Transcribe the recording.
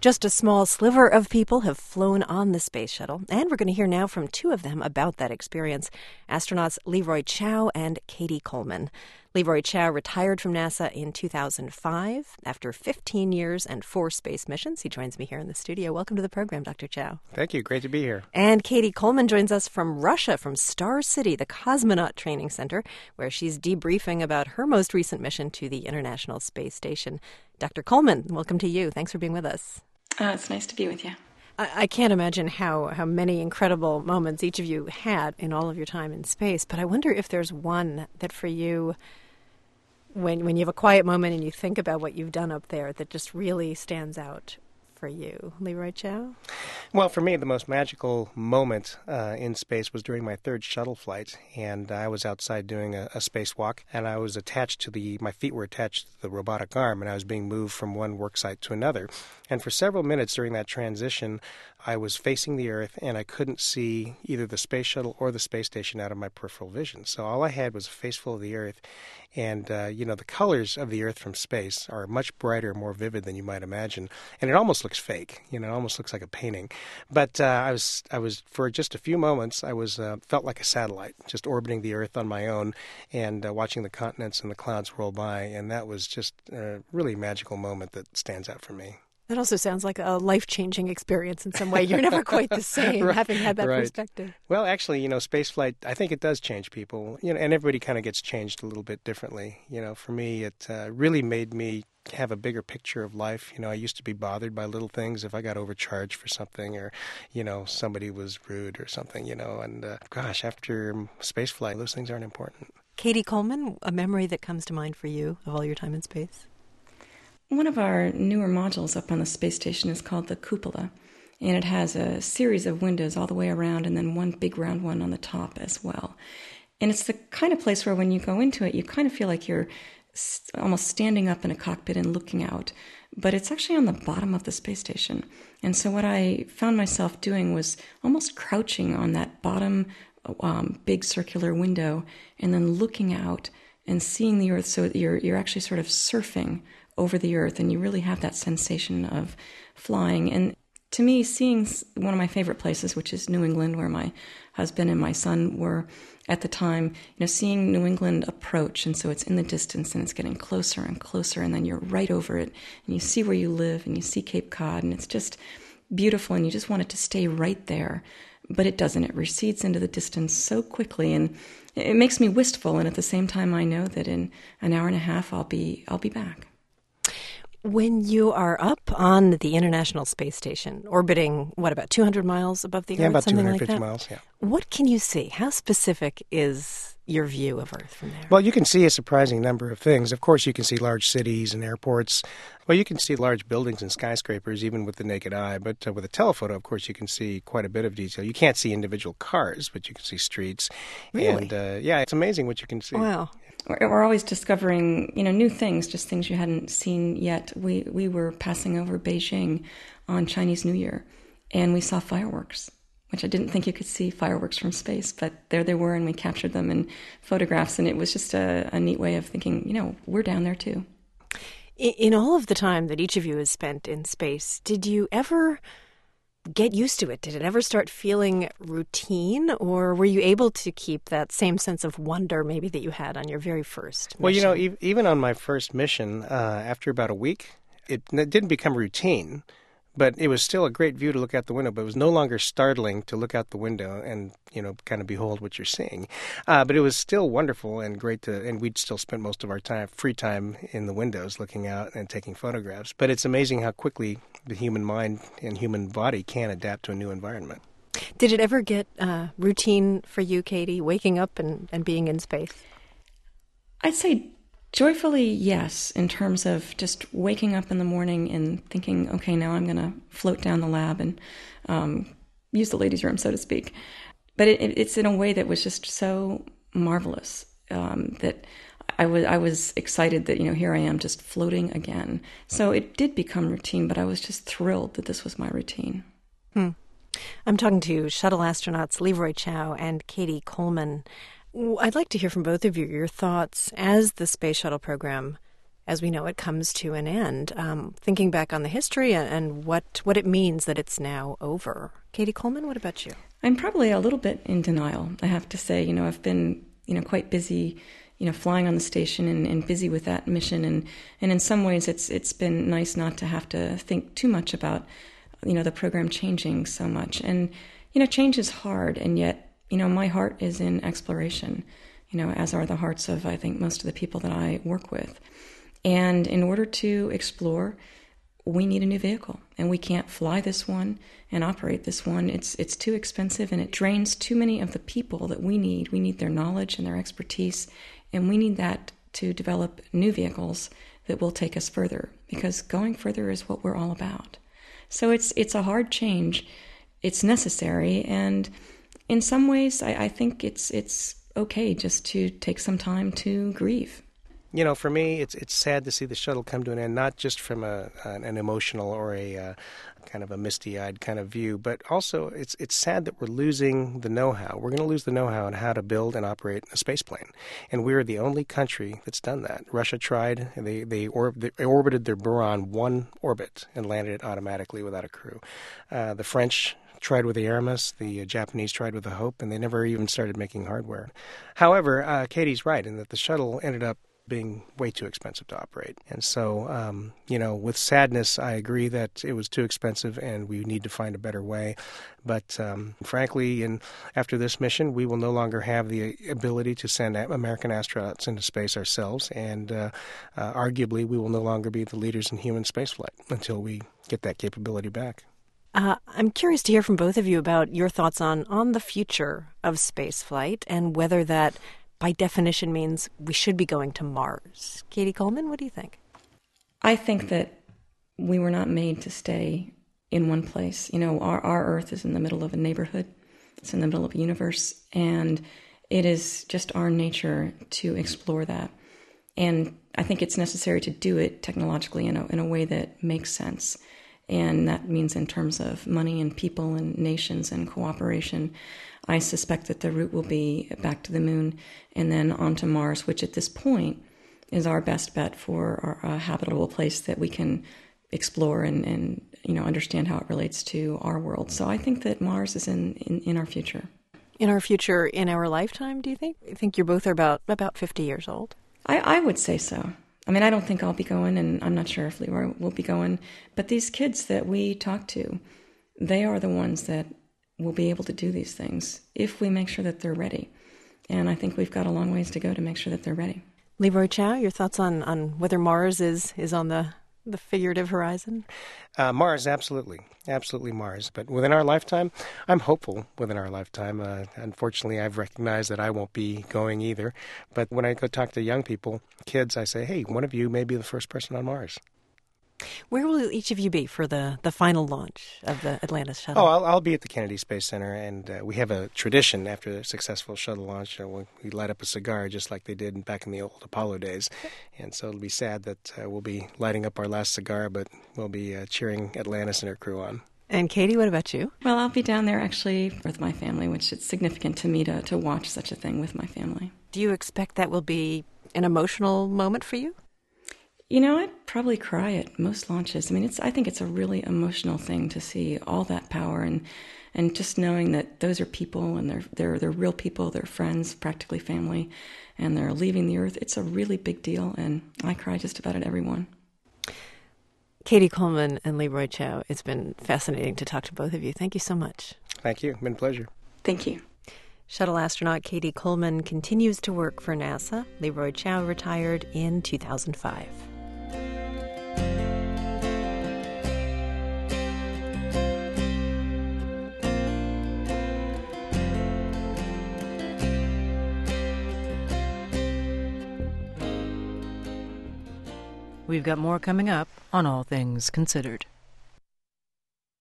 Just a small sliver of people have flown on the space shuttle, and we're going to hear now from two of them about that experience, astronauts Leroy Chiao and Cady Coleman. Leroy Chiao retired from NASA in 2005 after 15 years and 4 space missions. He joins me here in the studio. Welcome to the program, Dr. Chiao. Thank you. Great to be here. And Cady Coleman joins us from Russia, from Star City, the cosmonaut training center, where she's debriefing about her most recent mission to the International Space Station. Dr. Coleman, welcome to you. Thanks for being with us. It's nice to be with you. I can't imagine how many incredible moments each of you had in all of your time in space, but I wonder if there's one that for you, when you have a quiet moment and you think about what you've done up there, that just really stands out for you. Leroy Chiao? Well, for me, the most magical moment in space was during my 3rd shuttle flight, and I was outside doing a spacewalk, and I was attached to my feet were attached to the robotic arm, and I was being moved from one work site to another. And for several minutes during that transition, I was facing the Earth, and I couldn't see either the space shuttle or the space station out of my peripheral vision. So all I had was a face full of the Earth, and the colors of the Earth from space are much brighter, more vivid than you might imagine, and it almost looks fake. It almost looks like a painting. But I was for just a few moments, I was felt like a satellite, just orbiting the Earth on my own, and watching the continents and the clouds roll by, and that was just a really magical moment that stands out for me. That also sounds like a life-changing experience in some way. You're never quite the same, right, having had that right. perspective. Well, actually, spaceflight, I think it does change people, and everybody kind of gets changed a little bit differently. For me, it really made me have a bigger picture of life. I used to be bothered by little things if I got overcharged for something or, somebody was rude or something, and gosh, after spaceflight, those things aren't important. Cady Coleman, a memory that comes to mind for you of all your time in space? One of our newer modules up on the space station is called the cupola, and it has a series of windows all the way around and then one big round one on the top as well. And it's the kind of place where when you go into it, you kind of feel like you're almost standing up in a cockpit and looking out, but it's actually on the bottom of the space station. And so what I found myself doing was almost crouching on that bottom big circular window and then looking out and seeing the Earth, so you're actually sort of surfing over the Earth, and you really have that sensation of flying. And to me, seeing one of my favorite places, which is New England, where my husband and my son were at the time, seeing New England approach, and so it's in the distance, and it's getting closer and closer, and then you're right over it, and you see where you live, and you see Cape Cod, and it's just beautiful, and you just want it to stay right there. But it doesn't. It recedes into the distance so quickly, and it makes me wistful, and at the same time, I know that in an hour and a half, I'll be back. When you are up on the International Space Station, orbiting, about 200 miles above the Earth? Yeah, about something 250 like that? miles, yeah. What can you see? How specific is your view of Earth from there? Well, you can see a surprising number of things. Of course, you can see large cities and airports. Well, you can see large buildings and skyscrapers even with the naked eye. But with a telephoto, of course, you can see quite a bit of detail. You can't see individual cars, but you can see streets. Really? And, it's amazing what you can see. Wow. We're always discovering, new things, just things you hadn't seen yet. We were passing over Beijing on Chinese New Year, and we saw fireworks, which I didn't think you could see fireworks from space, but there they were, and we captured them in photographs, and it was just a neat way of thinking, we're down there too. In all of the time that each of you has spent in space, did you ever get used to it? Did it ever start feeling routine, or were you able to keep that same sense of wonder maybe that you had on your very first mission? Well, even on my first mission, after about a week, it didn't become routine, but it was still a great view to look out the window, but it was no longer startling to look out the window and, kind of behold what you're seeing. But it was still wonderful and great and we'd still spend most of our free time in the windows looking out and taking photographs. But it's amazing how quickly the human mind and human body can adapt to a new environment. Did it ever get routine for you, Cady, waking up and being in space? I'd say joyfully, yes, in terms of just waking up in the morning and thinking, okay, now I'm going to float down the lab and use the ladies' room, so to speak. But it's in a way that was just so marvelous that I was excited that, here I am just floating again. So it did become routine, but I was just thrilled that this was my routine. I'm talking to shuttle astronauts Leroy Chiao and Cady Coleman. I'd like to hear from both of you your thoughts as the space shuttle program as we know it, comes to an end. Thinking back on the history and what it means that it's now over. Katie Coleman, what about you? I'm probably a little bit in denial, I have to say. I've been, quite busy, flying on the station and busy with that mission. And in some ways, it's been nice not to have to think too much about, the program changing so much. And, change is hard, and yet, my heart is in exploration, as are the hearts of, I think, most of the people that I work with. And in order to explore, we need a new vehicle, and we can't fly this one and operate this one. It's too expensive, and it drains too many of the people that we need. We need their knowledge and their expertise, and we need that to develop new vehicles that will take us further, because going further is what we're all about. So it's a hard change. It's necessary, and in some ways, I think it's okay just to take some time to grieve. For me, it's sad to see the shuttle come to an end, not just from an emotional or a kind of a misty-eyed kind of view, but also it's sad that we're losing the know-how. We're going to lose the know-how on how to build and operate a space plane, and we're the only country that's done that. Russia tried; they orbited their Buran one orbit and landed it automatically without a crew. The French tried with the Aramis, the Japanese tried with the Hope, and they never even started making hardware. However, Katie's right in that the shuttle ended up being way too expensive to operate. And so, with sadness, I agree that it was too expensive and we need to find a better way. But frankly, after this mission, we will no longer have the ability to send American astronauts into space ourselves, and arguably we will no longer be the leaders in human spaceflight until we get that capability back. I'm curious to hear from both of you about your thoughts on the future of spaceflight and whether that by definition means we should be going to Mars. Katie Coleman, what do you think? I think that we were not made to stay in one place. Our Earth is in the middle of a neighborhood. It's in the middle of a universe. And it is just our nature to explore that. And I think it's necessary to do it technologically in a way that makes sense. And that means in terms of money and people and nations and cooperation. I suspect that the route will be back to the moon and then onto Mars, which at this point is our best bet for a habitable place that we can explore and understand how it relates to our world. So I think that Mars is in our future. In our future, in our lifetime, do you think? I think you both are about 50 years old. I would say so. I don't think I'll be going, and I'm not sure if Leroy will be going, but these kids that we talk to, they are the ones that will be able to do these things if we make sure that they're ready. And I think we've got a long ways to go to make sure that they're ready. Leroy Chiao, your thoughts on whether Mars is on the figurative horizon? Mars, absolutely Mars. But within our lifetime, I'm hopeful within our lifetime. Unfortunately, I've recognized that I won't be going either. But when I go talk to young people, kids, I say, hey, one of you may be the first person on Mars. Where will each of you be for the final launch of the Atlantis shuttle? I'll be at the Kennedy Space Center, and we have a tradition after a successful shuttle launch. We light up a cigar just like they did back in the old Apollo days. And so it'll be sad that we'll be lighting up our last cigar, but we'll be cheering Atlantis and her crew on. And Katie, what about you? Well, I'll be down there actually with my family, which is significant to me to watch such a thing with my family. Do you expect that will be an emotional moment for you? I'd probably cry at most launches. I think it's a really emotional thing to see all that power and just knowing that those are people and they're real people, they're friends, practically family, and they're leaving the Earth. It's a really big deal, and I cry just about at every one. Katie Coleman and Leroy Chiao, it's been fascinating to talk to both of you. Thank you so much. Thank you. It's been a pleasure. Thank you. Shuttle astronaut Katie Coleman continues to work for NASA. Leroy Chiao retired in 2005. We've got more coming up on All Things Considered.